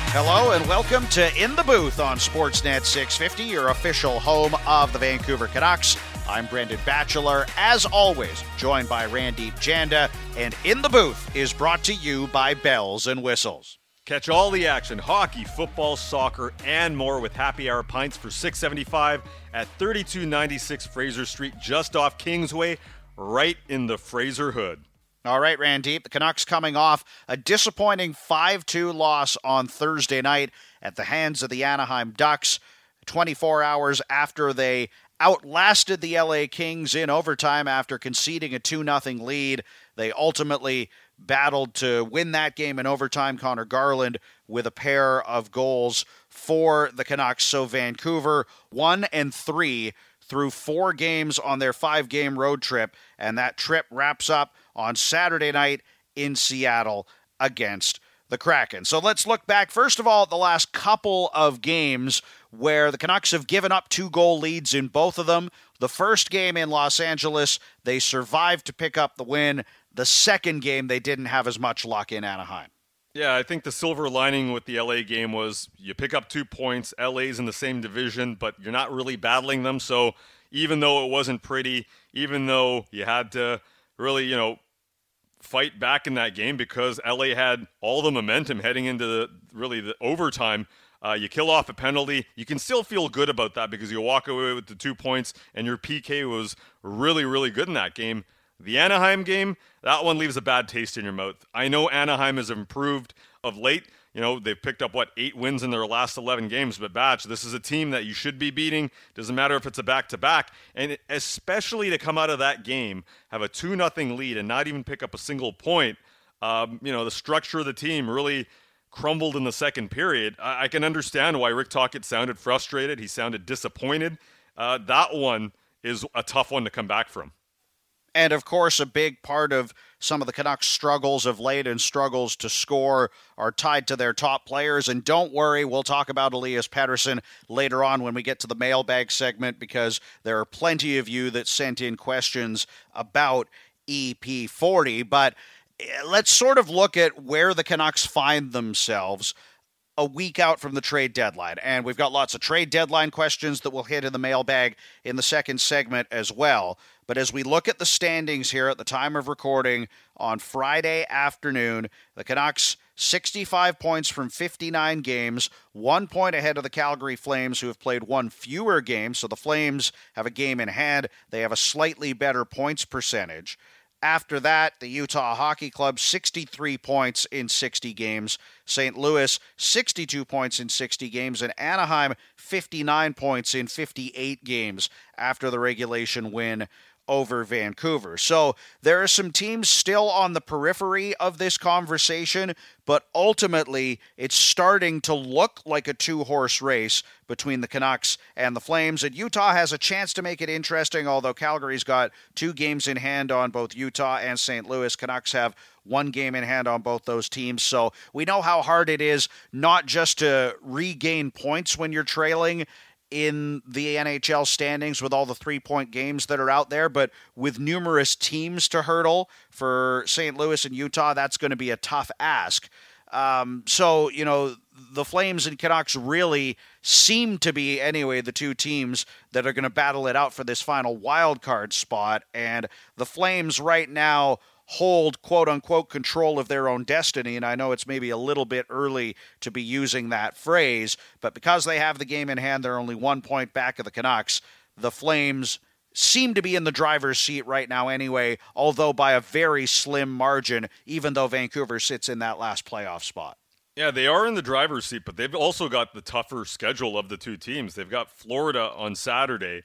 Hello and welcome to In the Booth on Sportsnet 650, your official home of the Vancouver Canucks. I'm Brendan Batchelor, as always, joined by Randeep Janda, and In the Booth is brought to you by Bells and Whistles. Catch all the action, hockey, football, soccer, and more with happy hour pints for $6.75 at 3296 Fraser Street, just off Kingsway, right in the Fraser Hood. All right, Randeep, the Canucks coming off a disappointing 5-2 loss on Thursday night at the hands of the Anaheim Ducks, 24 hours after they outlasted the LA Kings in overtime after conceding a 2-0 lead. They ultimately battled to win that game in overtime. Connor Garland with a pair of goals for the Canucks. So Vancouver 1-3 through 4 games on their 5-game road trip, and that trip wraps up on Saturday night in Seattle against the Kraken. So let's look back, first of all, at the last couple of games where the Canucks have given up 2-goal leads in both of them. The first game in Los Angeles, they survived to pick up the win. The second game, they didn't have as much luck in Anaheim. Yeah, I think the silver lining with the LA game was you pick up 2 points. LA's in the same division, but you're not really battling them. So even though it wasn't pretty, even though you had to really, fight back in that game because LA had all the momentum heading into the overtime. You kill off a penalty. You can still feel good about that because you walk away with the 2 points and your PK was really, really good in that game. The Anaheim game, that one leaves a bad taste in your mouth. I know Anaheim has improved of late. They've picked up, 8 wins in their last 11 games. But, Batch, this is a team that you should be beating. Doesn't matter if it's a back-to-back. And especially to come out of that game, have a 2-0 lead and not even pick up a single point, the structure of the team really crumbled in the second period. I can understand why Rick Tocchet sounded frustrated. He sounded disappointed. That one is a tough one to come back from. And, of course, a big part of some of the Canucks' struggles of late and struggles to score are tied to their top players. And don't worry, we'll talk about Elias Pettersson later on when we get to the mailbag segment because there are plenty of you that sent in questions about EP40. But let's sort of look at where the Canucks find themselves a week out from the trade deadline. And we've got lots of trade deadline questions that we'll hit in the mailbag in the second segment as well. But as we look at the standings here at the time of recording on Friday afternoon, the Canucks 65 points from 59 games, 1 point ahead of the Calgary Flames, who have played 1 fewer game. So the Flames have a game in hand. They have a slightly better points percentage. After that, the Utah Hockey Club, 63 points in 60 games. St. Louis, 62 points in 60 games. And Anaheim, 59 points in 58 games after the regulation win over Vancouver. So there are some teams still on the periphery of this conversation, but ultimately it's starting to look like a 2-horse race between the Canucks and the Flames. And Utah has a chance to make it interesting, although Calgary's got 2 games in hand on both Utah and St. Louis. Canucks have 1 game in hand on both those teams. So we know how hard it is not just to regain points when you're trailing in the NHL standings with all the 3-point games that are out there, but with numerous teams to hurdle for St. Louis and Utah, that's going to be a tough ask. So, the Flames and Canucks really seem to be, anyway, the 2 teams that are going to battle it out for this final wild card spot. And the Flames right now hold, quote-unquote, control of their own destiny, and I know it's maybe a little bit early to be using that phrase, but because they have the game in hand, they're only 1 point back of the Canucks. The Flames seem to be in the driver's seat right now anyway, although by a very slim margin, even though Vancouver sits in that last playoff spot. Yeah, they are in the driver's seat, but they've also got the tougher schedule of the 2 teams. They've got Florida on Saturday,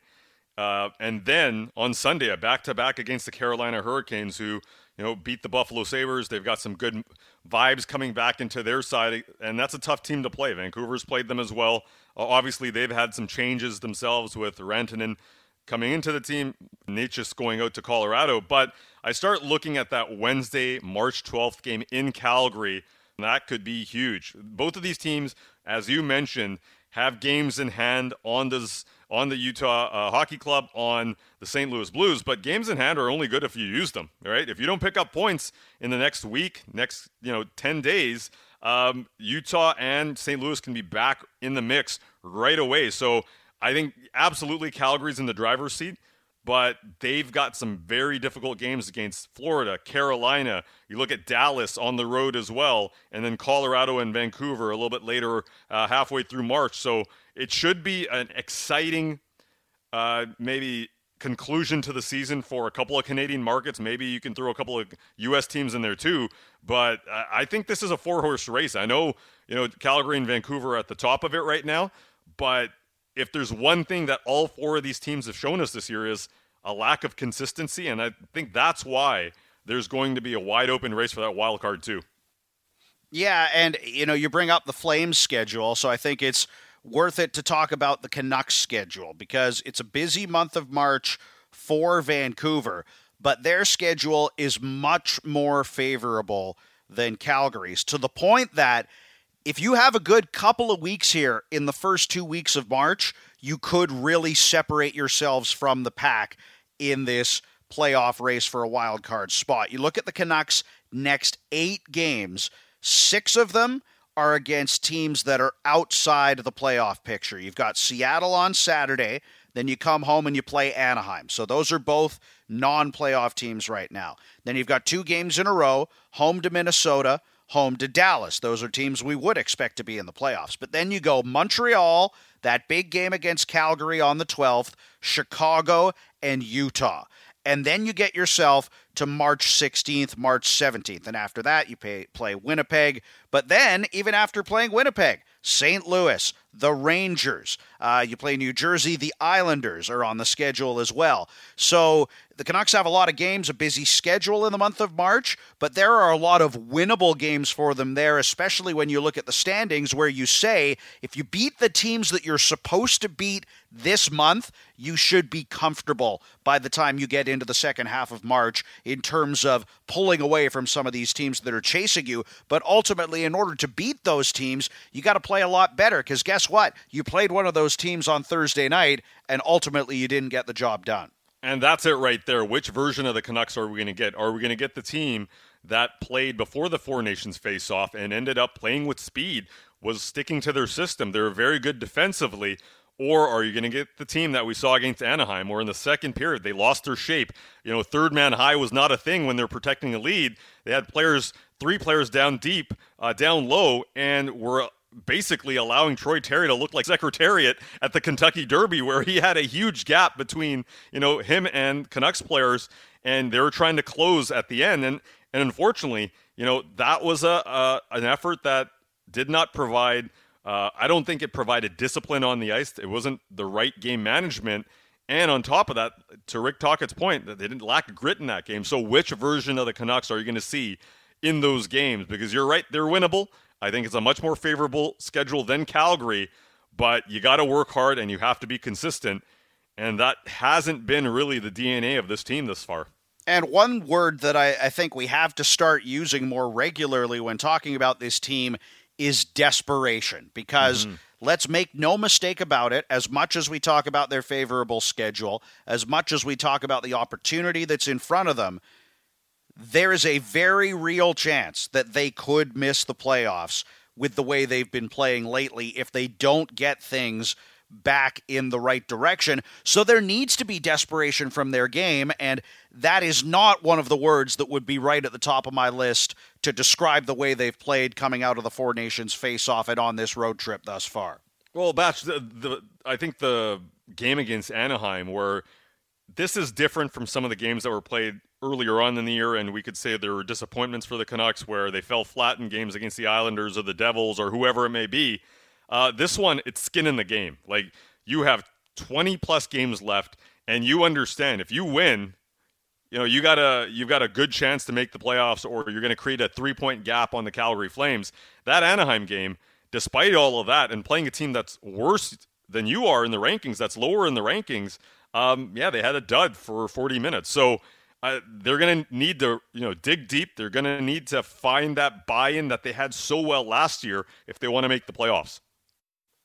and then on Sunday, a back-to-back against the Carolina Hurricanes, who beat the Buffalo Sabres. They've got some good vibes coming back into their side, and that's a tough team to play. Vancouver's played them as well. Obviously, they've had some changes themselves with Rantanen coming into the team, Necas going out to Colorado. But I start looking at that Wednesday, March 12th game in Calgary. That could be huge. Both of these teams, as you mentioned, have games in hand on the Utah Hockey Club, on the St. Louis Blues, but games in hand are only good if you use them, right? If you don't pick up points in the next week, 10 days, Utah and St. Louis can be back in the mix right away. So I think absolutely Calgary's in the driver's seat, but they've got some very difficult games against Florida, Carolina. You look at Dallas on the road as well, and then Colorado and Vancouver a little bit later, halfway through March. So it should be an exciting maybe conclusion to the season for a couple of Canadian markets. Maybe you can throw a couple of U.S. teams in there too. But I think this is a four-horse race. I know, Calgary and Vancouver are at the top of it right now, but if there's one thing that all four of these teams have shown us this year is a lack of consistency, and I think that's why there's going to be a wide-open race for that wild card too. Yeah, and, you bring up the Flames schedule, so I think it's worth it to talk about the Canucks schedule because it's a busy month of March for Vancouver, but their schedule is much more favorable than Calgary's, to the point that if you have a good couple of weeks here in the first 2 weeks of March, you could really separate yourselves from the pack in this playoff race for a wild card spot. You look at the Canucks' next 8 games, 6 of them are against teams that are outside of the playoff picture. You've got Seattle on Saturday, then you come home and you play Anaheim. So those are both non-playoff teams right now. Then you've got 2 games in a row, home to Minnesota, home to Dallas. Those are teams we would expect to be in the playoffs. But then you go Montreal, that big game against Calgary on the 12th, Chicago, and Utah. And then you get yourself to March 16th, March 17th. And after that, you play Winnipeg. But then, even after playing Winnipeg, St. Louis, the Rangers, you play New Jersey, the Islanders are on the schedule as well. So the Canucks have a lot of games, a busy schedule in the month of March, but there are a lot of winnable games for them there, especially when you look at the standings where you say, if you beat the teams that you're supposed to beat this month, you should be comfortable by the time you get into the second half of March in terms of pulling away from some of these teams that are chasing you. But ultimately, in order to beat those teams, you got to play a lot better because guess what? You played one of those teams on Thursday night and ultimately you didn't get the job done. And that's it right there. Which version of the Canucks are we going to get? Are we going to get the team that played before the Four Nations face-off and ended up playing with speed, was sticking to their system? They were very good defensively. Or are you going to get the team that we saw against Anaheim, where in the second period they lost their shape? Third man high was not a thing when they're protecting a lead. They had 3 players down deep, down low, and were basically allowing Troy Terry to look like Secretariat at the Kentucky Derby, where he had a huge gap between him and Canucks players, and they were trying to close at the end. And unfortunately, that was an effort that did not provide. I don't think it provided discipline on the ice. It wasn't the right game management. And on top of that, to Rick Tocchet's point, that they didn't lack grit in that game. So which version of the Canucks are you going to see in those games? Because you're right, they're winnable. I think it's a much more favorable schedule than Calgary, but you got to work hard and you have to be consistent. And that hasn't been really the DNA of this team this far. And one word that I think we have to start using more regularly when talking about this team is desperation, because let's make no mistake about it, as much as we talk about their favorable schedule, as much as we talk about the opportunity that's in front of them, there is a very real chance that they could miss the playoffs with the way they've been playing lately if they don't get things back in the right direction. So there needs to be desperation from their game, and that is not one of the words that would be right at the top of my list to describe the way they've played coming out of the Four Nations face-off and on this road trip thus far. Well, Batch, I think the game against Anaheim, where this is different from some of the games that were played earlier on in the year, and we could say there were disappointments for the Canucks where they fell flat in games against the Islanders or the Devils or whoever it may be. This one, it's skin in the game. Like, you have 20-plus games left, and you understand if you win, you've got a good chance to make the playoffs, or you're going to create a 3-point gap on the Calgary Flames. That Anaheim game, despite all of that, and playing a team that's worse than you are in the rankings, that's lower in the rankings, they had a dud for 40 minutes. So they're going to need to dig deep. They're going to need to find that buy-in that they had so well last year if they want to make the playoffs.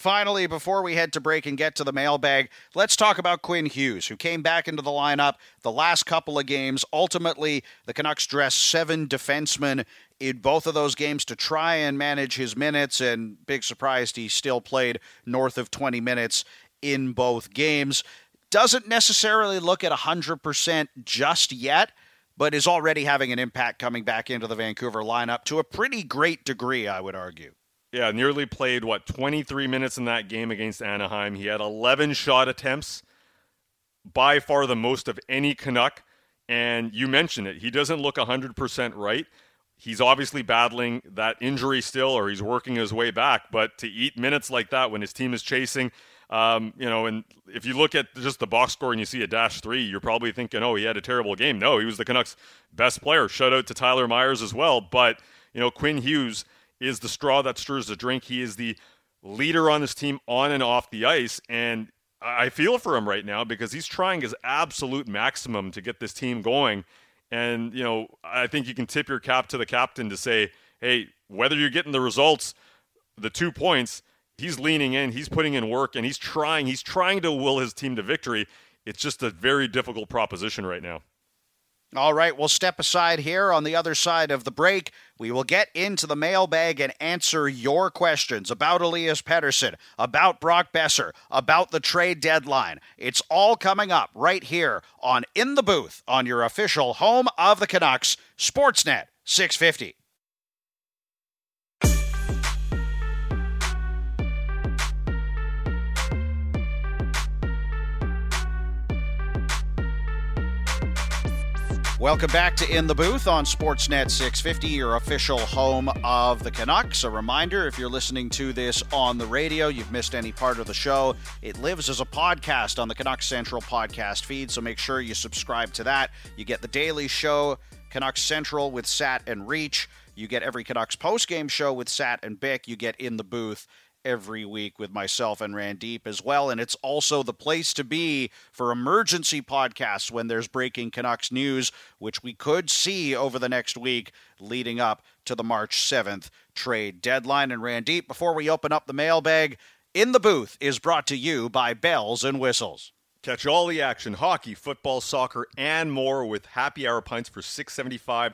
Finally, before we head to break and get to the mailbag, let's talk about Quinn Hughes, who came back into the lineup the last couple of games. Ultimately, the Canucks dressed 7 defensemen in both of those games to try and manage his minutes, and big surprise, he still played north of 20 minutes in both games. Doesn't necessarily look at 100% just yet, but is already having an impact coming back into the Vancouver lineup to a pretty great degree, I would argue. Yeah, nearly played, 23 minutes in that game against Anaheim. He had 11 shot attempts, by far the most of any Canuck. And you mentioned it. He doesn't look 100% right. He's obviously battling that injury still, or he's working his way back. But to eat minutes like that when his team is chasing, and if you look at just the box score and you see a -3, you're probably thinking, oh, he had a terrible game. No, he was the Canucks' best player. Shout out to Tyler Myers as well. But, Quinn Hughes is the straw that stirs the drink. He is the leader on his team on and off the ice, and I feel for him right now because he's trying his absolute maximum to get this team going. And, I think you can tip your cap to the captain to say, hey, whether you're getting the results, the 2 points, he's leaning in, he's putting in work, and he's trying to will his team to victory. It's just a very difficult proposition right now. All right, we'll step aside here. On the other side of the break, we will get into the mailbag and answer your questions about Elias Pettersson, about Brock Boeser, about the trade deadline. It's all coming up right here on In the Booth on your official home of the Canucks, Sportsnet 650. Welcome back to In the Booth on Sportsnet 650, your official home of the Canucks. A reminder, if you're listening to this on the radio, you've missed any part of the show, it lives as a podcast on the Canucks Central podcast feed, so make sure you subscribe to that. You get the daily show, Canucks Central with Sat and Reach. You get every Canucks postgame show with Sat and Bick. You get In the Booth every week with myself and Randeep as well. And it's also the place to be for emergency podcasts when there's breaking Canucks news, which we could see over the next week leading up to the March 7th trade deadline. And Randeep, before we open up the mailbag, In the Booth is brought to you by Bells and Whistles. Catch all the action, hockey, football, soccer, and more with happy hour pints for $6.75,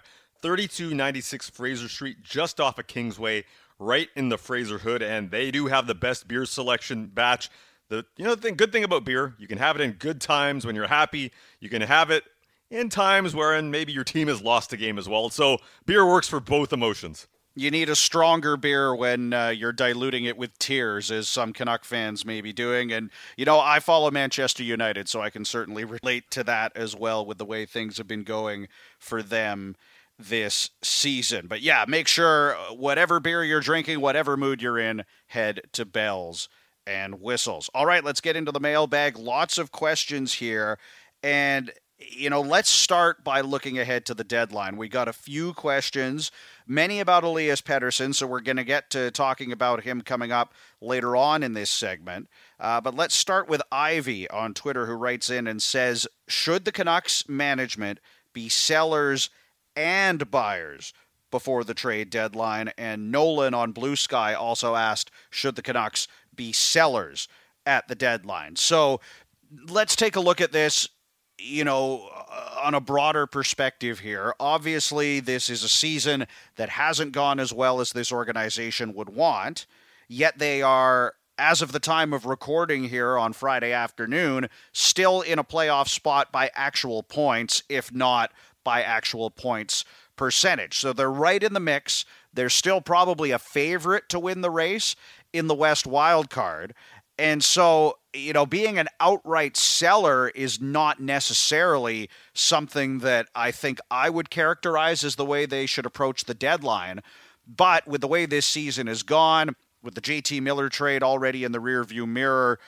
3296 Fraser Street, just off of Kingsway, right in the Fraser Hood, and they do have the best beer selection batch. The good thing about beer, you can have it in good times when you're happy. You can have it in times wherein maybe your team has lost a game as well. So beer works for both emotions. You need a stronger beer when you're diluting it with tears, as some Canuck fans may be doing. And, I follow Manchester United, so I can certainly relate to that as well with the way things have been going for them this season. But yeah, make sure whatever beer you're drinking, whatever mood you're in, head to Bells and Whistles. All right, let's get into the mailbag. Lots of questions here. And, let's start by looking ahead to the deadline. We got a few questions, many about Elias Pettersson, so we're going to get to talking about him coming up later on in this segment. But let's start with Ivy on Twitter, who writes in and says, should the Canucks management be sellers and buyers before the trade deadline? And Nolan on Blue Sky also asked, should the Canucks be sellers at the deadline? So let's take a look at this, on a broader perspective here. Obviously, this is a season that hasn't gone as well as this organization would want, yet they are, as of the time of recording here on Friday afternoon, still in a playoff spot by actual points, if not by actual points percentage. So they're right in the mix. They're still probably a favorite to win the race in the West wild card. And so, being an outright seller is not necessarily something that I think I would characterize as the way they should approach the deadline. But with the way this season has gone, with the JT Miller trade already in the rearview mirror,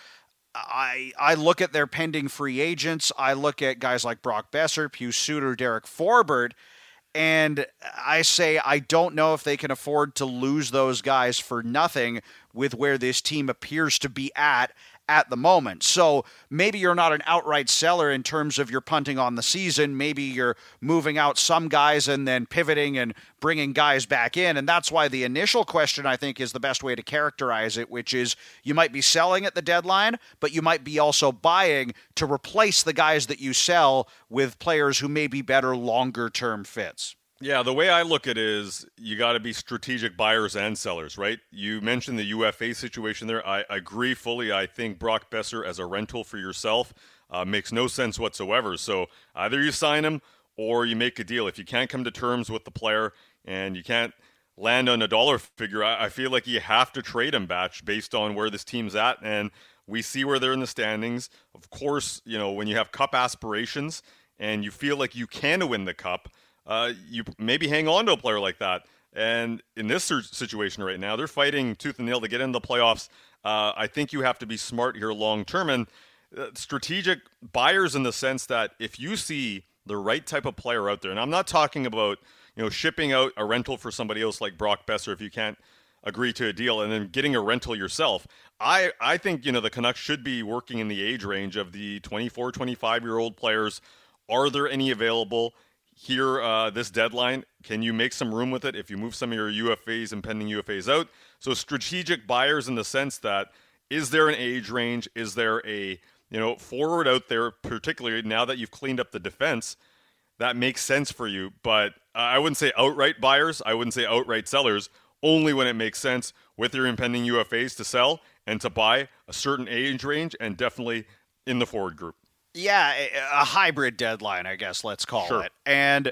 I look at their pending free agents. I look at guys like Brock Boeser, Pius Suter, Derek Forbort, and I say I don't know if they can afford to lose those guys for nothing with where this team appears to be at at the moment. So maybe you're not an outright seller in terms of you're punting on the season. Maybe you're moving out some guys and then pivoting and bringing guys back in. And that's why the initial question, I think, is the best way to characterize it, which is you might be selling at the deadline, but you might be also buying to replace the guys that you sell with players who may be better longer-term fits. Yeah, the way I look at it is you got to be strategic buyers and sellers, right? You mentioned the UFA situation there. I agree fully. I think Brock Boeser as a rental for yourself makes no sense whatsoever. So either you sign him or you make a deal. If you can't come to terms with the player and you can't land on a dollar figure, I feel like you have to trade him, Batch, based on where this team's at. And we see where they're in the standings. Of course, when you have cup aspirations and you feel like you can win the cup, you maybe hang on to a player like that. And in this situation right now, they're fighting tooth and nail to get into the playoffs. I think you have to be smart here long term and strategic buyers in the sense that if you see the right type of player out there, and I'm not talking about shipping out a rental for somebody else like Brock Boeser if you can't agree to a deal and then getting a rental yourself. I think the Canucks should be working in the age range of the 24, 25-year-old players. Are there any available here this deadline? Can you make some room with it if you move some of your UFAs and pending UFAs out? So strategic buyers in the sense that is there an age range? Is there a forward out there, particularly now that you've cleaned up the defense, that makes sense for you? But I wouldn't say outright buyers. I wouldn't say outright sellers. Only when it makes sense with your impending UFAs to sell and to buy a certain age range and definitely in the forward group. Yeah, a hybrid deadline, I guess, let's call it. And,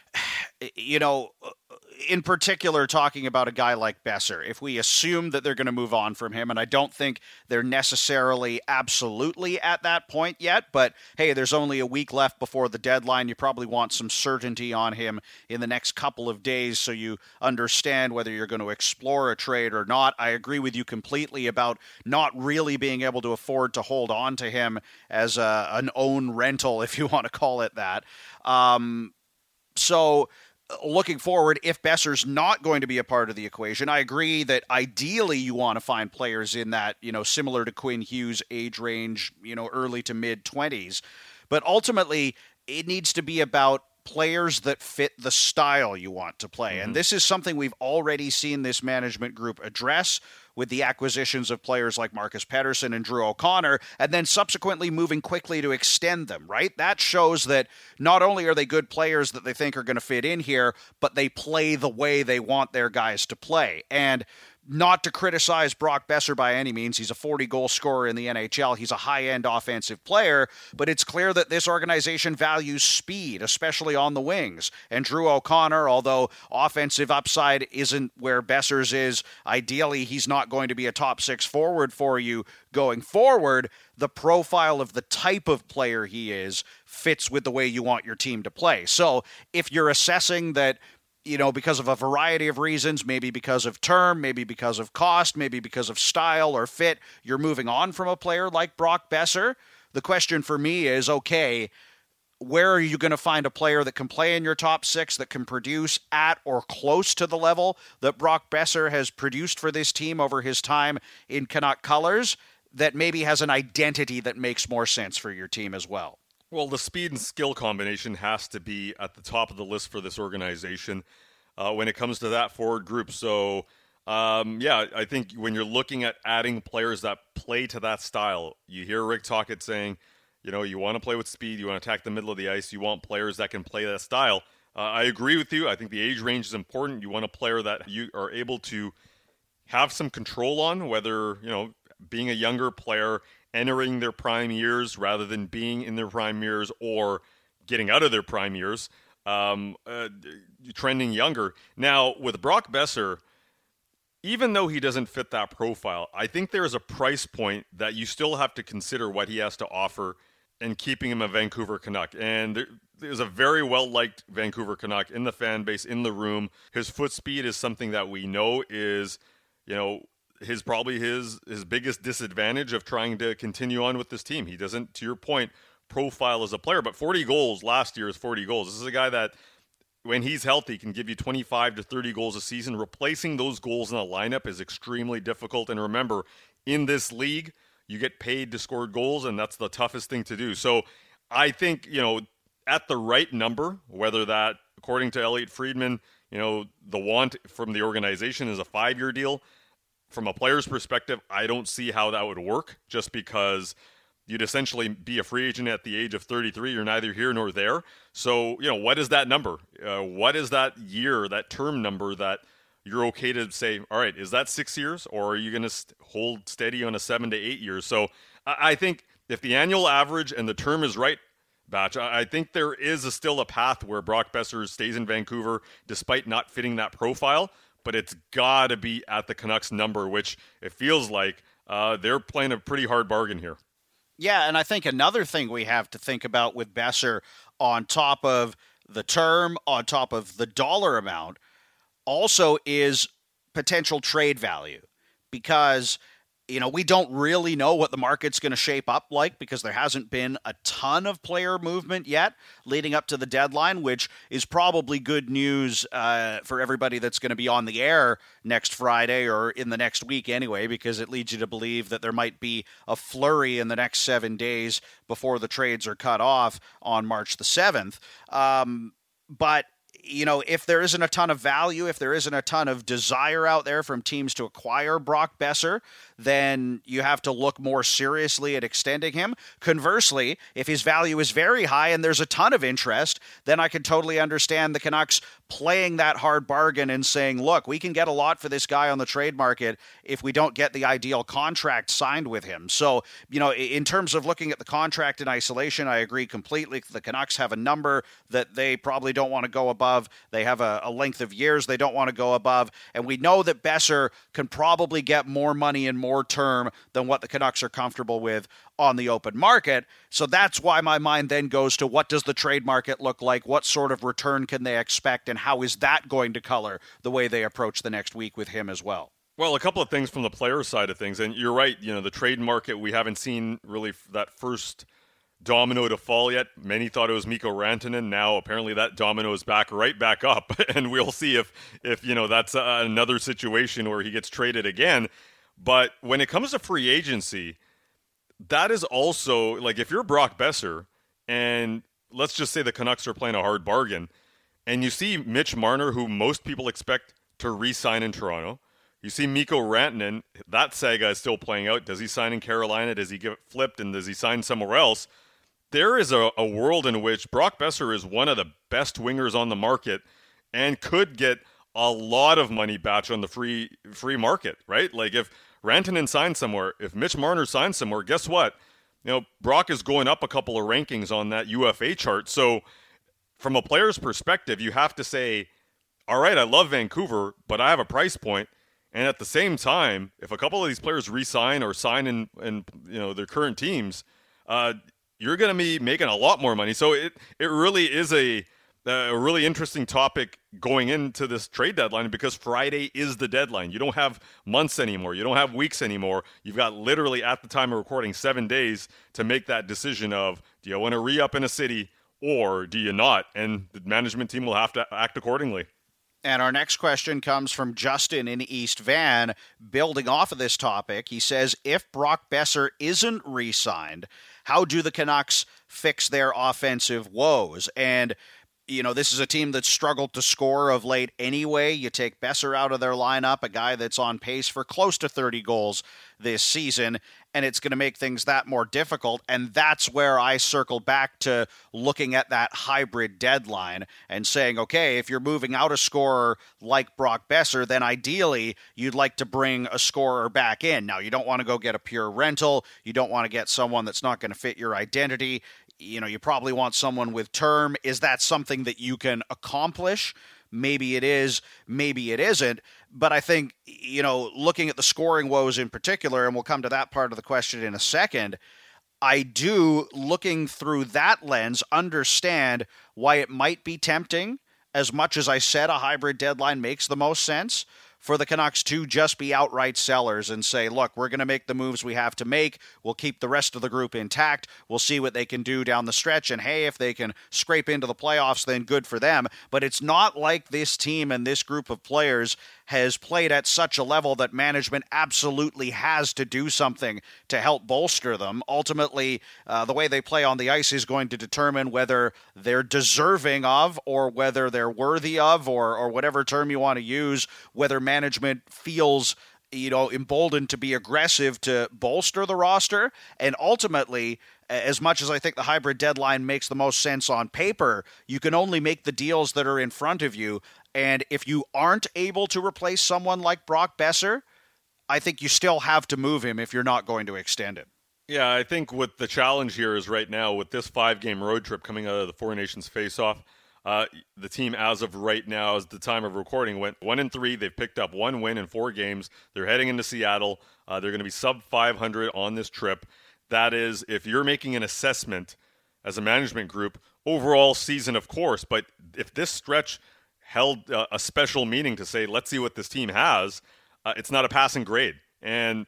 in particular, talking about a guy like Boeser, if we assume that they're going to move on from him, and I don't think they're necessarily absolutely at that point yet, but hey, there's only a week left before the deadline. You probably want some certainty on him in the next couple of days so you understand whether you're going to explore a trade or not. I agree with you completely about not really being able to afford to hold on to him as an own rental, if you want to call it that. So looking forward, if Boeser's not going to be a part of the equation, I agree that ideally you want to find players in that, similar to Quinn Hughes age range, early to mid-20s. But ultimately, it needs to be about players that fit the style you want to play. And this is something we've already seen this management group address with the acquisitions of players like Marcus Pettersson and Drew O'Connor, and then subsequently moving quickly to extend them, right? That shows that not only are they good players that they think are going to fit in here, but they play the way they want their guys to play. And not to criticize Brock Boeser by any means. He's a 40-goal scorer in the NHL. He's a high-end offensive player, but it's clear that this organization values speed, especially on the wings. And Drew O'Connor, although offensive upside isn't where Boeser's is, ideally he's not going to be a top six forward for you going forward. The profile of the type of player he is fits with the way you want your team to play. So if you're assessing that, because of a variety of reasons, maybe because of term, maybe because of cost, maybe because of style or fit, you're moving on from a player like Brock Boeser. The question for me is, okay, where are you going to find a player that can play in your top six, that can produce at or close to the level that Brock Boeser has produced for this team over his time in Canuck colors, that maybe has an identity that makes more sense for your team as well? Well, the speed and skill combination has to be at the top of the list for this organization when it comes to that forward group. So, I think when you're looking at adding players that play to that style, you hear Rick Tocchet saying, you want to play with speed, you want to attack the middle of the ice, you want players that can play that style. I agree with you. I think the age range is important. You want a player that you are able to have some control on, whether, being a younger player, entering their prime years rather than being in their prime years or getting out of their prime years, trending younger. Now, with Brock Boeser, even though he doesn't fit that profile, I think there is a price point that you still have to consider what he has to offer and keeping him a Vancouver Canuck. And there's a very well-liked Vancouver Canuck in the fan base, in the room. His foot speed is something that we know is, his biggest disadvantage of trying to continue on with this team. He doesn't, to your point, profile as a player, but 40 goals last year is 40 goals. This is a guy that, when he's healthy, can give you 25 to 30 goals a season. Replacing those goals in a lineup is extremely difficult. And remember, in this league, you get paid to score goals, and that's the toughest thing to do. So I think, at the right number, whether that, according to Elliot Friedman, the want from the organization is a 5-year deal. From a player's perspective, I don't see how that would work, just because you'd essentially be a free agent at the age of 33. You're neither here nor there. So, what is that number? What is that year, that term number that you're okay to say, all right, is that 6 years, or are you going to hold steady on a 7 to 8 years? So I think if the annual average and the term is right, Batch, I think there is still a path where Brock Boeser stays in Vancouver despite not fitting that profile, but it's got to be at the Canucks number, which it feels like they're playing a pretty hard bargain here. Yeah, and I think another thing we have to think about with Boeser, on top of the term, on top of the dollar amount, also is potential trade value, because we don't really know what the market's going to shape up like, because there hasn't been a ton of player movement yet leading up to the deadline, which is probably good news for everybody that's going to be on the air next Friday or in the next week anyway, because it leads you to believe that there might be a flurry in the next 7 days before the trades are cut off on March the 7th. But if there isn't a ton of value, if there isn't a ton of desire out there from teams to acquire Brock Boeser, then you have to look more seriously at extending him. Conversely, if his value is very high and there's a ton of interest, then I can totally understand the Canucks playing that hard bargain and saying, look, we can get a lot for this guy on the trade market if we don't get the ideal contract signed with him. So, in terms of looking at the contract in isolation, I agree completely. The Canucks have a number that they probably don't want to go above. They have a length of years they don't want to go above. And we know that Boeser can probably get more money and more term than what the Canucks are comfortable with on the open market. So that's why my mind then goes to, what does the trade market look like? What sort of return can they expect? And how is that going to color the way they approach the next week with him as well? Well, a couple of things from the player side of things. And you're right, the trade market, we haven't seen really that first domino to fall yet. Many thought it was Mikko Rantanen. Now apparently that domino is right back up. And we'll see if that's another situation where he gets traded again. But when it comes to free agency, that is also, like, if you're Brock Boeser, and let's just say the Canucks are playing a hard bargain, and you see Mitch Marner, who most people expect to re-sign in Toronto, you see Mikko Rantanen, that saga is still playing out. Does he sign in Carolina? Does he get flipped? And does he sign somewhere else? There is a world in which Brock Boeser is one of the best wingers on the market and could get a lot of money back on the free market, right? Like, if Rantanen signs somewhere, if Mitch Marner signs somewhere, guess what? Brock is going up a couple of rankings on that UFA chart. So from a player's perspective, you have to say, all right, I love Vancouver, but I have a price point. And at the same time, if a couple of these players re-sign or sign in their current teams, you're going to be making a lot more money. So it really is a really interesting topic going into this trade deadline, because Friday is the deadline. You don't have months anymore. You don't have weeks anymore. You've got literally, at the time of recording, 7 days to make that decision of, do you want to re-up in a city or do you not? And the management team will have to act accordingly. And our next question comes from Justin in East Van. Building off of this topic, he says, if Brock Boeser isn't re-signed, how do the Canucks fix their offensive woes? And this is a team that's struggled to score of late anyway. You take Boeser out of their lineup, a guy that's on pace for close to 30 goals this season, and it's going to make things that more difficult. And that's where I circle back to looking at that hybrid deadline and saying, okay, if you're moving out a scorer like Brock Boeser, then ideally you'd like to bring a scorer back in. Now, you don't want to go get a pure rental. You don't want to get someone that's not going to fit your identity. You probably want someone with term. Is that something that you can accomplish? Maybe it is, maybe it isn't. But I think, looking at the scoring woes in particular, and we'll come to that part of the question in a second, I do, looking through that lens, understand why it might be tempting, as much as I said a hybrid deadline makes the most sense, for the Canucks to just be outright sellers and say, look, we're going to make the moves we have to make. We'll keep the rest of the group intact. We'll see what they can do down the stretch. And hey, if they can scrape into the playoffs, then good for them. But it's not like this team and this group of players has played at such a level that management absolutely has to do something to help bolster them. Ultimately, the way they play on the ice is going to determine whether they're deserving of, or whether they're worthy of, or whatever term you want to use, whether management feels emboldened to be aggressive to bolster the roster. And ultimately, as much as I think the hybrid deadline makes the most sense on paper, you can only make the deals that are in front of you. And if you aren't able to replace someone like Brock Boeser, I think you still have to move him if you're not going to extend it. Yeah, I think what the challenge here is right now with this 5-game road trip coming out of the Four Nations face-off, the team as of right now, as the time of recording, went 1-3. They've picked up 1 win in 4 games. They're heading into Seattle. They're going to be sub 500 on this trip. That is, if you're making an assessment as a management group, overall season, of course, but if this stretch held a special meaning to say, let's see what this team has, it's not a passing grade. And,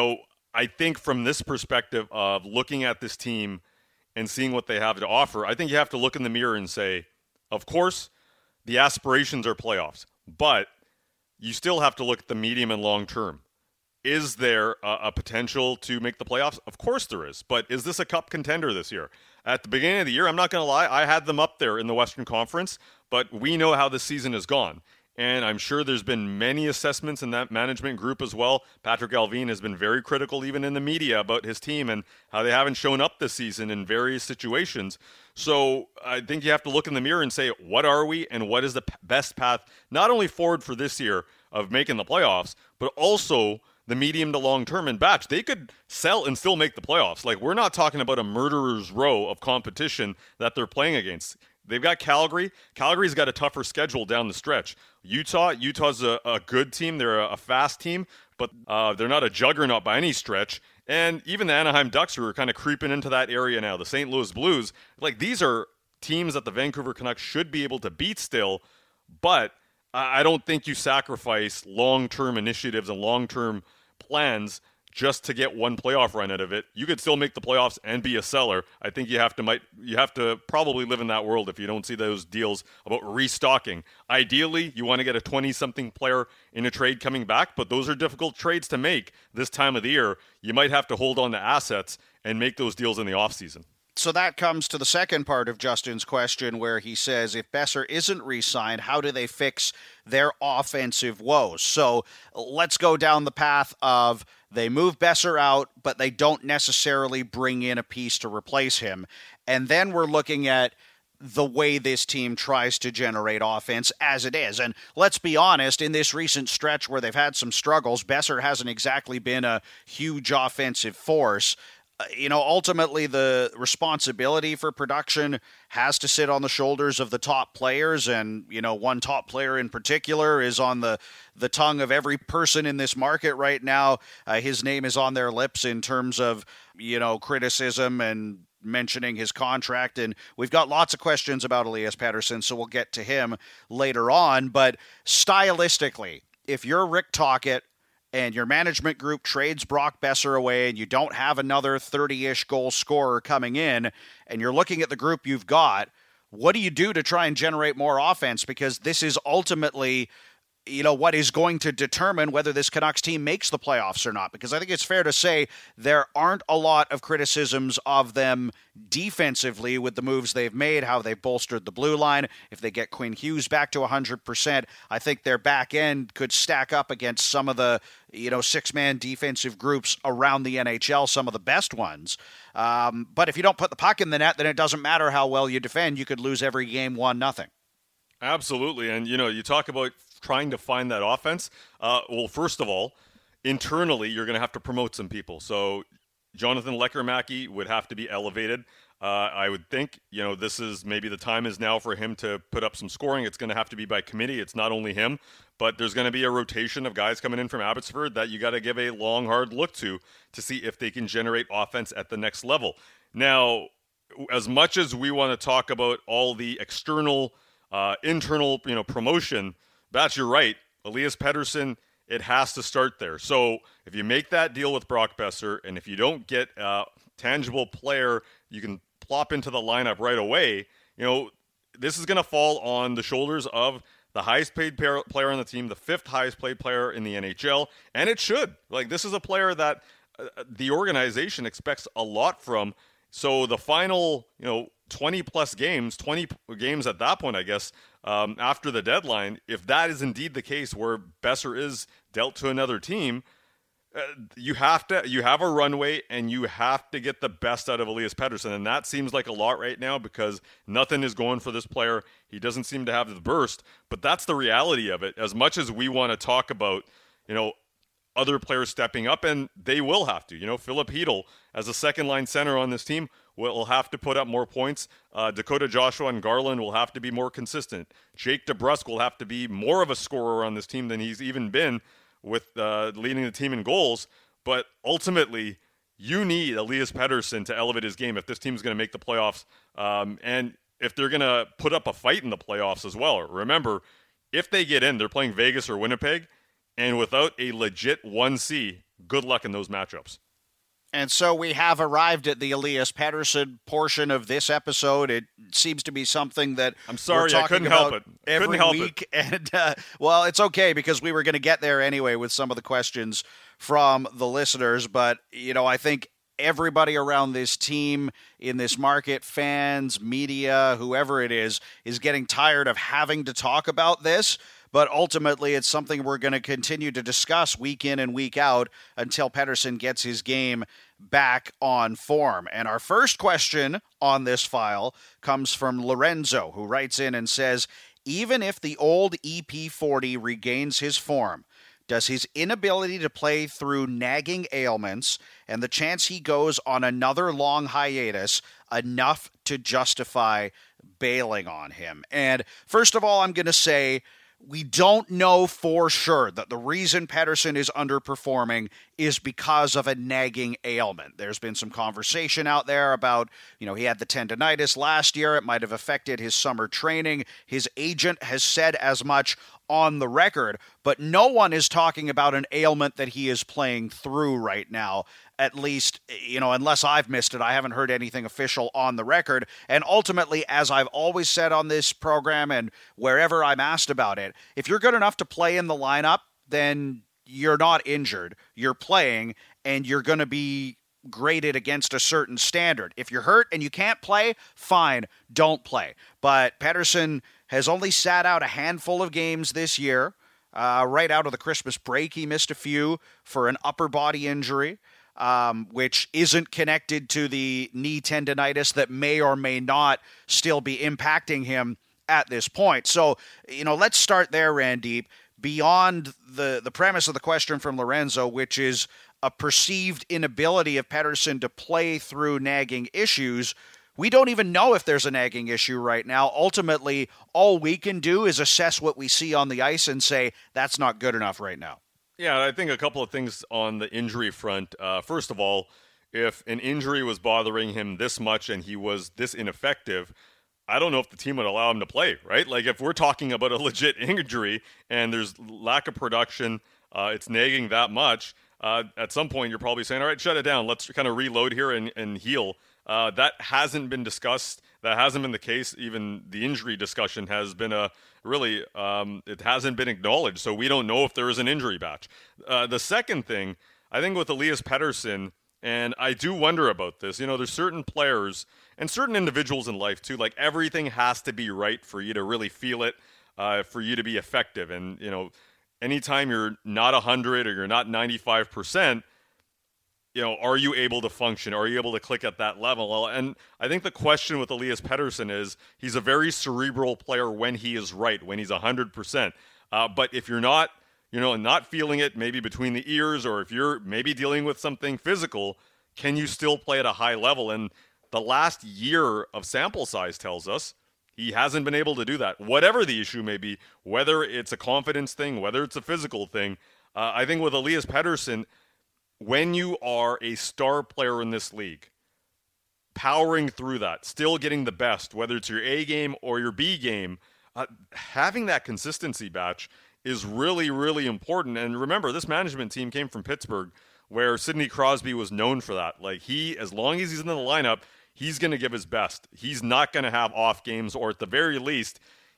I think from this perspective of looking at this team and seeing what they have to offer, I think you have to look in the mirror and say, of course, the aspirations are playoffs, but you still have to look at the medium and long term. Is there a potential to make the playoffs? Of course there is, but is this a cup contender this year? At the beginning of the year, I'm not going to lie, I had them up there in the Western Conference, but we know how the season has gone. And I'm sure there's been many assessments in that management group as well. Patrick Allvin has been very critical even in the media about his team and how they haven't shown up this season in various situations. So I think you have to look in the mirror and say, what are we and what is the best path, not only forward for this year of making the playoffs, but also the medium to long term. And Batch, they could sell and still make the playoffs. Like, we're not talking about a murderer's row of competition that they're playing against. They've got Calgary. Calgary's got a tougher schedule down the stretch. Utah's a good team. They're a fast team, but they're not a juggernaut by any stretch. And even the Anaheim Ducks, who are kind of creeping into that area now, the St. Louis Blues, like, these are teams that the Vancouver Canucks should be able to beat still, but I don't think you sacrifice long-term initiatives and long-term plans just to get one playoff run out of it. You could still make the playoffs and be a seller. I think you have to probably live in that world if you don't see those deals about restocking. Ideally, you want to get a 20-something player in a trade coming back, but those are difficult trades to make this time of the year. You might have to hold on to assets and make those deals in the offseason. So that comes to the second part of Justin's question, where he says, if Boeser isn't re-signed, how do they fix their offensive woes? So let's go down the path of they move Boeser out, but they don't necessarily bring in a piece to replace him. And then we're looking at the way this team tries to generate offense as it is. And let's be honest, in this recent stretch where they've had some struggles, Boeser hasn't exactly been a huge offensive force. Ultimately, the responsibility for production has to sit on the shoulders of the top players. And, one top player in particular is on the tongue of every person in this market right now. His name is on their lips in terms of, criticism and mentioning his contract. And we've got lots of questions about Elias Pettersson, so we'll get to him later on. But stylistically, if you're Rick Tocchet, and your management group trades Brock Boeser away and you don't have another 30-ish goal scorer coming in, and you're looking at the group you've got, what do you do to try and generate more offense? Because this is ultimately, what is going to determine whether this Canucks team makes the playoffs or not. Because I think it's fair to say there aren't a lot of criticisms of them defensively with the moves they've made, how they've bolstered the blue line. If they get Quinn Hughes back to 100%, I think their back end could stack up against some of the, six-man defensive groups around the NHL, some of the best ones. But if you don't put the puck in the net, then it doesn't matter how well you defend. You could lose every game 1-0. Absolutely. And, you talk about trying to find that offense. Well, first of all, internally, you're going to have to promote some people. So Jonathan Lekkerimäki would have to be elevated. I would think, this is maybe the time is now for him to put up some scoring. It's going to have to be by committee. It's not only him, but there's going to be a rotation of guys coming in from Abbotsford that you got to give a long, hard look to see if they can generate offense at the next level. Now, as much as we want to talk about all the external, internal, promotion, Batch, you're right. Elias Pettersson, it has to start there. So if you make that deal with Brock Boeser, and if you don't get a tangible player you can plop into the lineup right away, this is going to fall on the shoulders of the highest paid player on the team, the 5th highest paid player in the NHL, and it should. Like, this is a player that the organization expects a lot from. So the final, 20 plus games, 20 games at that point, I guess, after the deadline, if that is indeed the case where Boeser is dealt to another team, you have a runway, and you have to get the best out of Elias Pettersson, and that seems like a lot right now because nothing is going for this player. He doesn't seem to have the burst, but that's the reality of it. As much as we want to talk about, other players stepping up, and they will have to. Philip Hedl, as a second-line center on this team, will have to put up more points. Dakota Joshua and Garland will have to be more consistent. Jake DeBrusk will have to be more of a scorer on this team than he's even been with leading the team in goals. But ultimately, you need Elias Pettersson to elevate his game if this team is going to make the playoffs, and if they're going to put up a fight in the playoffs as well. Remember, if they get in, they're playing Vegas or Winnipeg, and without a legit 1C, good luck in those matchups. And so we have arrived at the Elias Pettersson portion of this episode. It seems to be something that I'm sorry, we're I couldn't about help it. Every week. And, well, it's okay because we were going to get there anyway with some of the questions from the listeners. But, I think everybody around this team, in this market, fans, media, whoever it is getting tired of having to talk about this. But ultimately, it's something we're going to continue to discuss week in and week out until Pettersson gets his game back on form. And our first question on this file comes from Lorenzo, who writes in and says, even if the old EP40 regains his form, does his inability to play through nagging ailments and the chance he goes on another long hiatus enough to justify bailing on him? And first of all, I'm going to say, we don't know for sure that the reason Pettersson is underperforming is because of a nagging ailment. There's been some conversation out there about, he had the tendonitis last year. It might have affected his summer training. His agent has said as much on the record, but no one is talking about an ailment that he is playing through right now. At least, unless I've missed it, I haven't heard anything official on the record. And ultimately, as I've always said on this program and wherever I'm asked about it, if you're good enough to play in the lineup, then you're not injured. You're playing, and you're going to be graded against a certain standard. If you're hurt and you can't play, fine, don't play. But Pettersson has only sat out a handful of games this year. Right out of the Christmas break, he missed a few for an upper body injury. Which isn't connected to the knee tendonitis that may or may not still be impacting him at this point. So, let's start there, Randeep. Beyond the premise of the question from Lorenzo, which is a perceived inability of Pettersson to play through nagging issues, we don't even know if there's a nagging issue right now. Ultimately, all we can do is assess what we see on the ice and say, that's not good enough right now. Yeah, I think a couple of things on the injury front. First of all, if an injury was bothering him this much and he was this ineffective, I don't know if the team would allow him to play, right? Like, if we're talking about a legit injury and there's lack of production, it's nagging that much, at some point you're probably saying, all right, shut it down. Let's kind of reload here and heal. That hasn't been discussed. That hasn't been the case. Even the injury discussion has been it hasn't been acknowledged. So we don't know if there is an injury batch. The second thing, I think with Elias Pettersson, and I do wonder about this, there's certain players and certain individuals in life too, like everything has to be right for you to really feel it, for you to be effective. And, anytime you're not 100 or you're not 95%, are you able to function? Are you able to click at that level? And I think the question with Elias Pettersson is he's a very cerebral player when he is right, when he's 100%. But if you're not, not feeling it maybe between the ears, or if you're maybe dealing with something physical, can you still play at a high level? And the last year of sample size tells us he hasn't been able to do that. Whatever the issue may be, whether it's a confidence thing, whether it's a physical thing, I think with Elias Pettersson, when you are a star player in this league, powering through that, still getting the best, whether it's your A game or your B game, having that consistency batch is really, really important. And remember, this management team came from Pittsburgh, where Sidney Crosby was known for that. Like, as long as he's in the lineup, he's going to give his best. He's not going to have off games, or at the very least,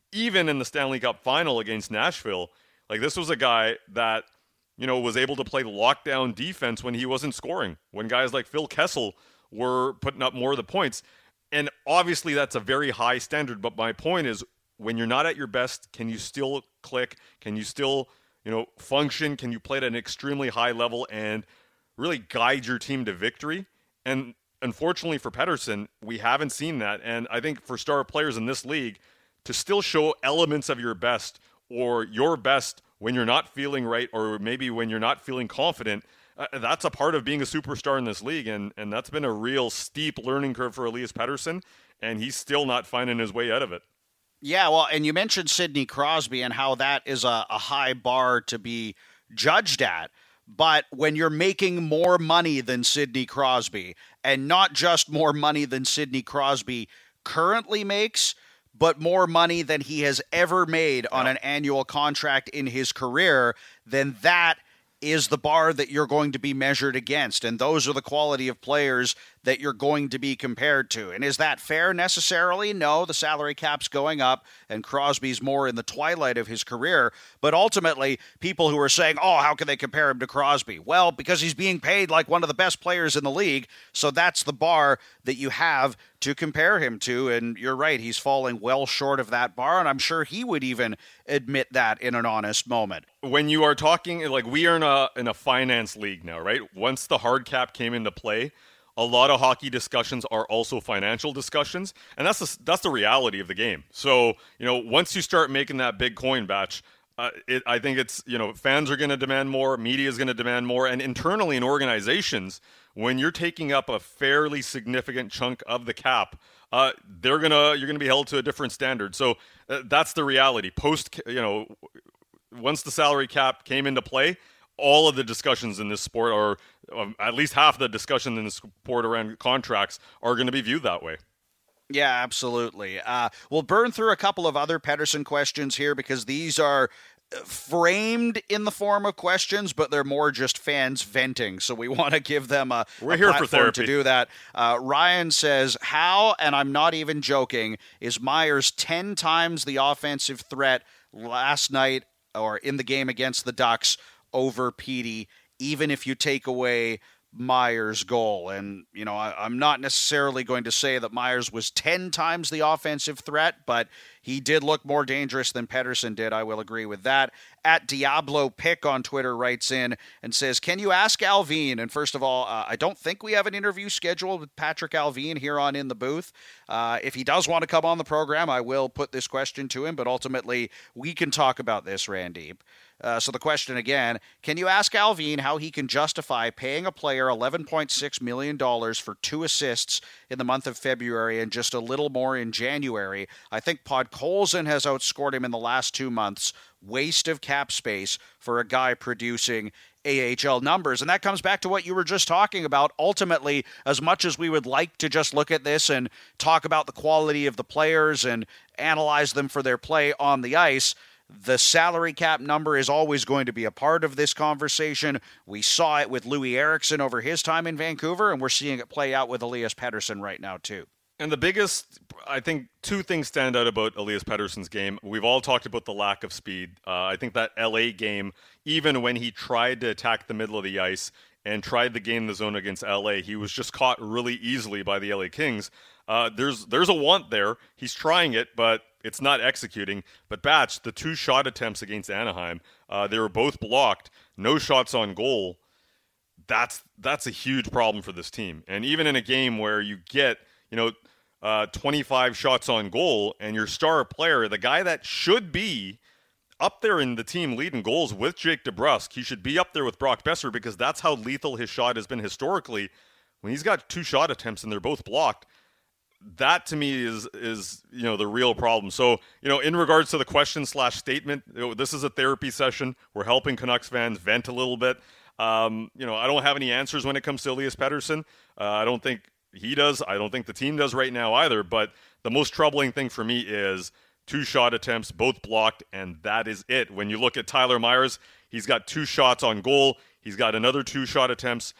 even in the Stanley Cup final against Nashville, like this was a guy that, was able to play lockdown defense when he wasn't scoring, when guys like Phil Kessel were putting up more of the points. And obviously that's a very high standard, but my point is, when you're not at your best, can you still click? Can you still, function? Can you play at an extremely high level and really guide your team to victory? And unfortunately for Pettersson, we haven't seen that. And I think for star players in this league, to still show elements of your best, or your best when you're not feeling right, or maybe when you're not feeling confident, that's a part of being a superstar in this league. And that's been a real steep learning curve for Elias Pettersson, and he's still not finding his way out of it. Yeah, well, and you mentioned Sidney Crosby and how that is a high bar to be judged at. But when you're making more money than Sidney Crosby, and not just more money than Sidney Crosby currently makes, but more money than he has ever made on an annual contract in his career, then that is the bar that you're going to be measured against. And those are the quality of players that you're going to be compared to. And is that fair necessarily? No, the salary cap's going up and Crosby's more in the twilight of his career. But ultimately, people who are saying, oh, how can they compare him to Crosby? Well, because he's being paid like one of the best players in the league. So that's the bar that you have to compare him to. And you're right, he's falling well short of that bar. And I'm sure he would even admit that in an honest moment. When you are talking, like, we are in a finance league now, right? Once the hard cap came into play, a lot of hockey discussions are also financial discussions, and that's the reality of the game. So, once you start making that big coin batch, I think it's, fans are going to demand more, media is going to demand more, and internally in organizations, when you're taking up a fairly significant chunk of the cap, you're gonna be held to a different standard. So that's the reality. Once the salary cap came into play, all of the discussions in this sport, or at least half the discussion in the sport around contracts, are going to be viewed that way. Yeah, absolutely. We'll burn through a couple of other Pettersson questions here because these are framed in the form of questions, but they're more just fans venting. So we want to give them a here for therapy to do that. Ryan says, how, and I'm not even joking, is Myers 10 times the offensive threat last night or in the game against the Ducks over Petey, even if you take away Myers' goal? And, I'm not necessarily going to say that Myers was 10 times the offensive threat, but he did look more dangerous than Pettersson did. I will agree with that. At Diablo Pick on Twitter writes in and says, can you ask Allvin? And first of all, I don't think we have an interview scheduled with Patrick Allvin here on In the Booth. If he does want to come on the program, I will put this question to him, but ultimately we can talk about this, Randy. So the question again, can you ask Allvin how he can justify paying a player $11.6 million for 2 assists in the month of February and just a little more in January? I think Podkolzin has outscored him in the last 2 months. Waste of cap space for a guy producing AHL numbers. And that comes back to what you were just talking about. Ultimately, as much as we would like to just look at this and talk about the quality of the players and analyze them for their play on the ice, the salary cap number is always going to be a part of this conversation. We saw it with Louis Eriksson over his time in Vancouver, and we're seeing it play out with Elias Pettersson right now, too. And the biggest, I think, 2 things stand out about Elias Pettersson's game. We've all talked about the lack of speed. I think that LA game, even when he tried to attack the middle of the ice and tried to gain the zone against LA, he was just caught really easily by the LA Kings. There's a want there. He's trying it, but it's not executing. But Batch, the 2 shot attempts against Anaheim, they were both blocked. No shots on goal. That's a huge problem for this team. And even in a game where you get, 25 shots on goal, and your star player, the guy that should be up there in the team leading goals with Jake DeBrusk, he should be up there with Brock Besser, because that's how lethal his shot has been historically. When he's got 2 shot attempts and they're both blocked, that to me is the real problem. So, in regards to the question/statement, this is a therapy session. We're helping Canucks fans vent a little bit. I don't have any answers when it comes to Elias Pettersson. I don't think he does. I don't think the team does right now either. But the most troubling thing for me is 2 shot attempts, both blocked, and that is it. When you look at Tyler Myers, he's got 2 shots on goal. He's got another 2 shot attempts.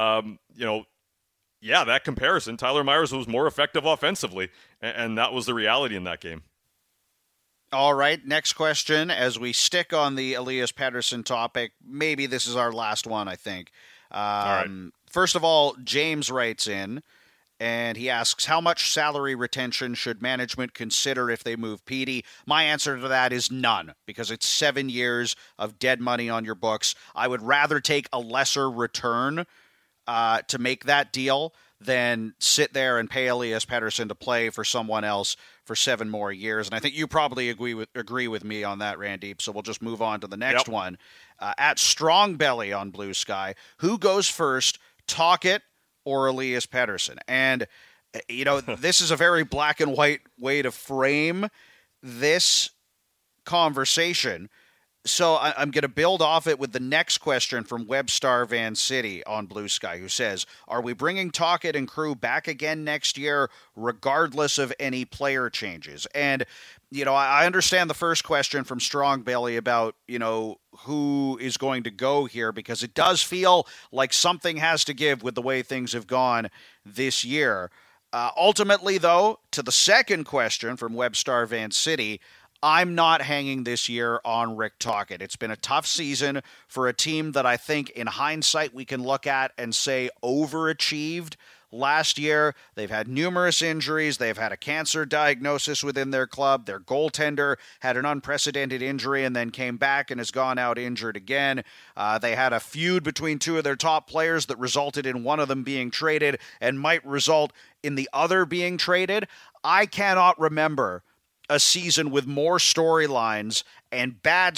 That comparison, Tyler Myers was more effective offensively, and that was the reality in that game. All right, next question. As we stick on the Elias Pettersson topic, maybe this is our last one, I think. All right. First of all, James writes in, and he asks, how much salary retention should management consider if they move Petey? My answer to that is none, because it's 7 years of dead money on your books. I would rather take a lesser return to make that deal than sit there and pay Elias Pettersson to play for someone else for 7 more years. And I think you probably agree with me on that, Randeep, so we'll just move on to the next one. At Strong Belly on Blue Sky, who goes first, Tocchet or Elias Pettersson? And, this is a very black and white way to frame this conversation. So I'm going to build off it with the next question from Webstar Van City on Blue Sky, who says, are we bringing Tocchet and crew back again next year, regardless of any player changes? And, I understand the first question from Strong Belly about, who is going to go here, because it does feel like something has to give with the way things have gone this year. Ultimately, though, to the second question from Webstar Van City, I'm not hanging this year on Rick Tocchet. It's been a tough season for a team that I think in hindsight we can look at and say overachieved last year. They've had numerous injuries. They've had a cancer diagnosis within their club. Their goaltender had an unprecedented injury and then came back and has gone out injured again. They had a feud between two of their top players that resulted in one of them being traded and might result in the other being traded. I cannot remember a season with more storylines and bad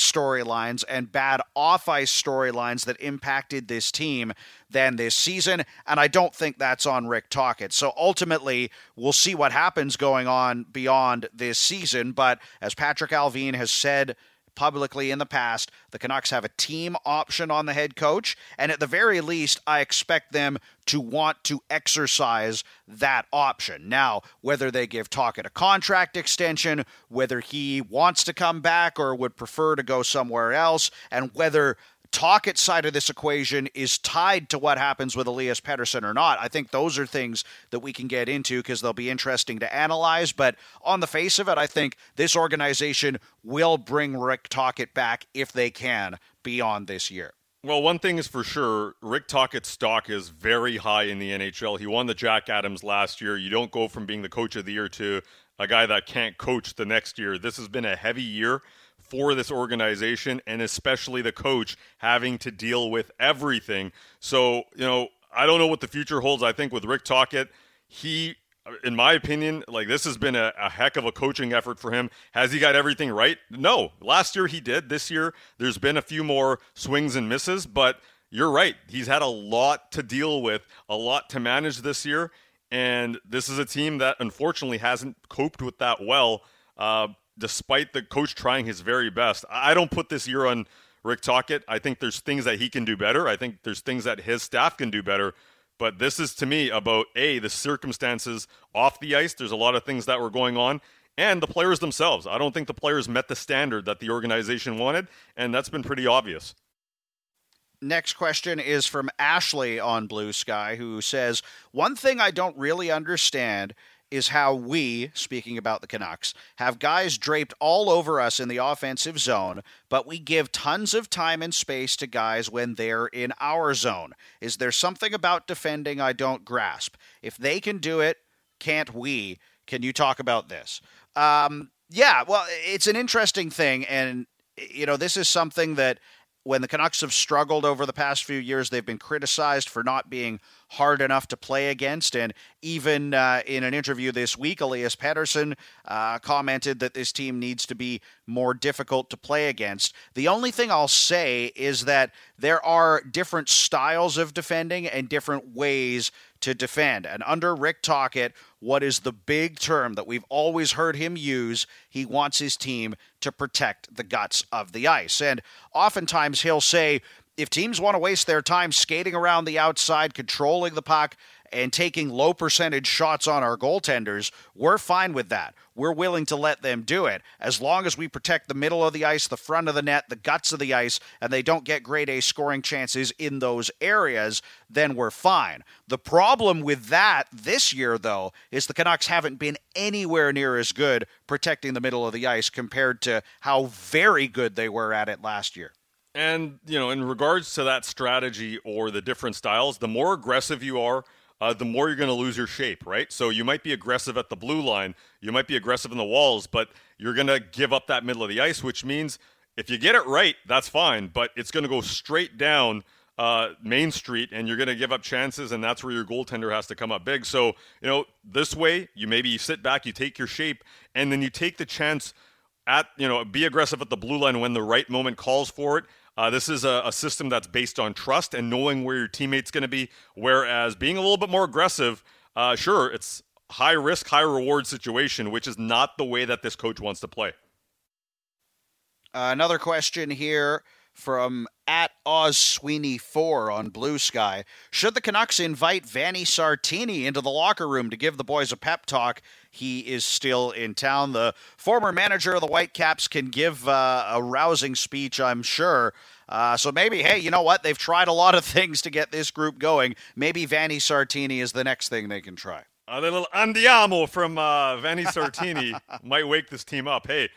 off-ice storylines that impacted this team than this season, and I don't think that's on Rick Tocchet. So ultimately, we'll see what happens going on beyond this season, but as Patrick Allvin has said publicly in the past, the Canucks have a team option on the head coach, and at the very least, I expect them to want to exercise that option. Now, whether they give Tocchet a contract extension, whether he wants to come back or would prefer to go somewhere else, and whether Tocchet's side of this equation is tied to what happens with Elias Pettersson or not, I think those are things that we can get into because they'll be interesting to analyze. But on the face of it, I think this organization will bring Rick Tocchet back if they can beyond this year. Well, one thing is for sure, Rick Tocchet's stock is very high in the NHL. He won the Jack Adams last year. You don't go from being the coach of the year to a guy that can't coach the next year. This has been a heavy year for this organization, and especially the coach having to deal with everything. So, I don't know what the future holds. I think with Rick Tocchet, he, in my opinion, this has been a heck of a coaching effort for him. Has he got everything right? No. Last year he did. This year there's been a few more swings and misses, but you're right. He's had a lot to deal with, a lot to manage this year, and this is a team that unfortunately hasn't coped with that well, despite the coach trying his very best. I don't put this year on Rick Tocchet. I think there's things that he can do better. I think there's things that his staff can do better. But this is, to me, about, the circumstances off the ice. There's a lot of things that were going on. And the players themselves. I don't think the players met the standard that the organization wanted, and that's been pretty obvious. Next question is from Ashley on Blue Sky, who says, one thing I don't really understand is how we, speaking about the Canucks, have guys draped all over us in the offensive zone, but we give tons of time and space to guys when they're in our zone. Is there something about defending I don't grasp? If they can do it, can't we? Can you talk about this? Yeah, well, it's an interesting thing, and, this is something that when the Canucks have struggled over the past few years, they've been criticized for not being hard enough to play against. And even in an interview this week, Elias Pettersson commented that this team needs to be more difficult to play against. The only thing I'll say is that there are different styles of defending and different ways to defend. And under Rick Tocchet, what is the big term that we've always heard him use? He wants his team to protect the guts of the ice. And oftentimes he'll say, if teams want to waste their time skating around the outside, controlling the puck, and taking low percentage shots on our goaltenders, we're fine with that. We're willing to let them do it as long as we protect the middle of the ice, the front of the net, the guts of the ice, and they don't get grade A scoring chances in those areas, then we're fine. The problem with that this year, though, is the Canucks haven't been anywhere near as good protecting the middle of the ice compared to how very good they were at it last year. And, in regards to that strategy or the different styles, the more aggressive you are, the more you're going to lose your shape, right? So you might be aggressive at the blue line, you might be aggressive in the walls, but you're going to give up that middle of the ice, which means if you get it right, that's fine, but it's going to go straight down Main Street, and you're going to give up chances, and that's where your goaltender has to come up big. So, this way, you sit back, you take your shape, and then you take the chance be aggressive at the blue line when the right moment calls for it. This is a system that's based on trust and knowing where your teammate's going to be, whereas being a little bit more aggressive, sure, it's high risk, high reward situation, which is not the way that this coach wants to play. Another question here from @OzSweeney4 on Blue Sky. Should the Canucks invite Vanni Sartini into the locker room to give the boys a pep talk? He is still in town. The former manager of the Whitecaps can give a rousing speech, I'm sure. So maybe, hey, you know what? They've tried a lot of things to get this group going. Maybe Vanni Sartini is the next thing they can try. The little andiamo from Vanni Sartini might wake this team up. Hey,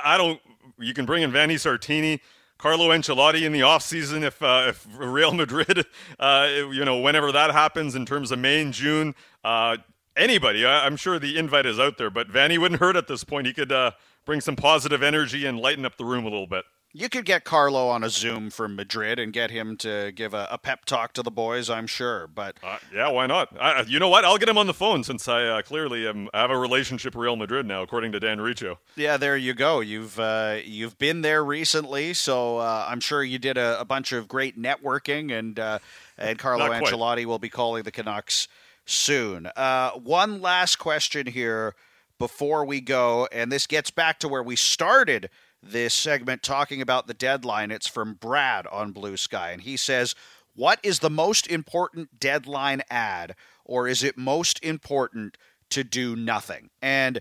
you can bring in Vanni Sartini, Carlo Ancelotti in the offseason if Real Madrid, whenever that happens in terms of May and June, anybody. I'm sure the invite is out there, but Vanni wouldn't hurt at this point. He could bring some positive energy and lighten up the room a little bit. You could get Carlo on a Zoom from Madrid and get him to give a pep talk to the boys, I'm sure. But yeah, why not? You know what? I'll get him on the phone since I clearly have a relationship with Real Madrid now, according to Dan Riccio. Yeah, there you go. You've been there recently, so I'm sure you did a bunch of great networking, and Carlo Ancelotti will be calling the Canucks soon. One last question here before we go, and this gets back to where we started this segment talking about the deadline. It's from Brad on Blue Sky, and he says, what is the most important deadline ad, or is it most important to do nothing? And,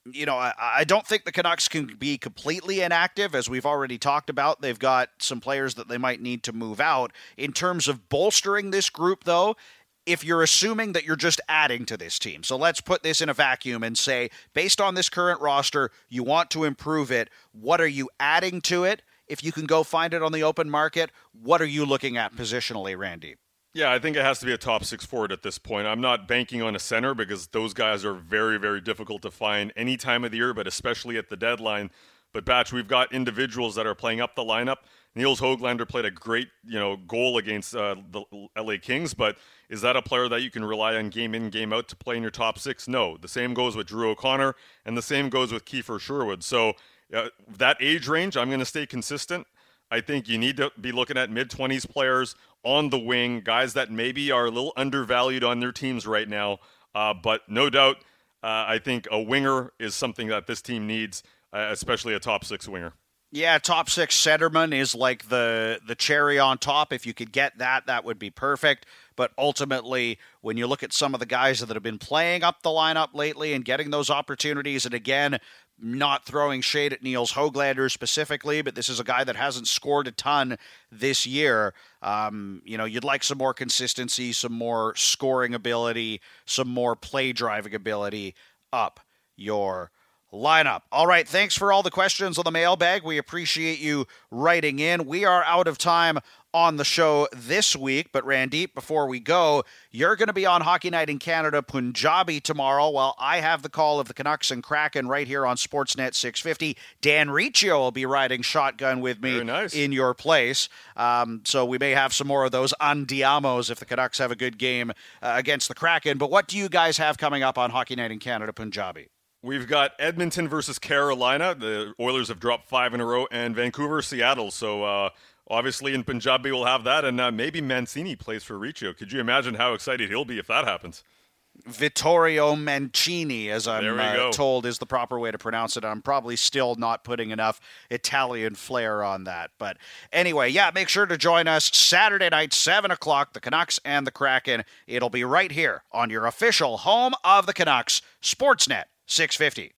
I don't think the Canucks can be completely inactive, as we've already talked about. They've got some players that they might need to move out. In terms of bolstering this group, though, if you're assuming that you're just adding to this team. So let's put this in a vacuum and say, based on this current roster, you want to improve it. What are you adding to it? If you can go find it on the open market, what are you looking at positionally, Randy? Yeah, I think it has to be a top six forward at this point. I'm not banking on a center because those guys are very, very difficult to find any time of the year, but especially at the deadline. But, Batch, we've got individuals that are playing up the lineup. Niels Höglander played a great, goal against the LA Kings, but is that a player that you can rely on game in, game out to play in your top six? No. The same goes with Drew O'Connor, and the same goes with Kiefer Sherwood. So that age range, I'm going to stay consistent. I think you need to be looking at mid-20s players on the wing, guys that maybe are a little undervalued on their teams right now. But no doubt, I think a winger is something that this team needs, especially a top six winger. Yeah, top six centerman is like the cherry on top. If you could get that would be perfect. But ultimately, when you look at some of the guys that have been playing up the lineup lately and getting those opportunities, and again, not throwing shade at Niels Höglander specifically, but this is a guy that hasn't scored a ton this year. You'd like some more consistency, some more scoring ability, some more play driving ability up your lineup. All right, thanks for all the questions on the mailbag. We appreciate you writing in. We are out of time on the show this week, but Randeep, before we go, you're going to be on Hockey Night in Canada Punjabi tomorrow, while I have the call of the Canucks and Kraken right here on Sportsnet 650. Dan Riccio will be riding shotgun with me in your place. So we may have some more of those andiamos if the Canucks have a good game against the Kraken. But what do you guys have coming up on Hockey Night in Canada Punjabi? We've got Edmonton versus Carolina. The Oilers have dropped 5 in a row, and Vancouver, Seattle. So obviously in Punjabi we'll have that, and maybe Mancini plays for Riccio. Could you imagine how excited he'll be if that happens? Vittorio Mancini, as I'm go. told is the proper way to pronounce it. I'm probably still not putting enough Italian flair on that. But anyway, yeah, make sure to join us Saturday night, 7 o'clock, the Canucks and the Kraken. It'll be right here on your official home of the Canucks, Sportsnet 650.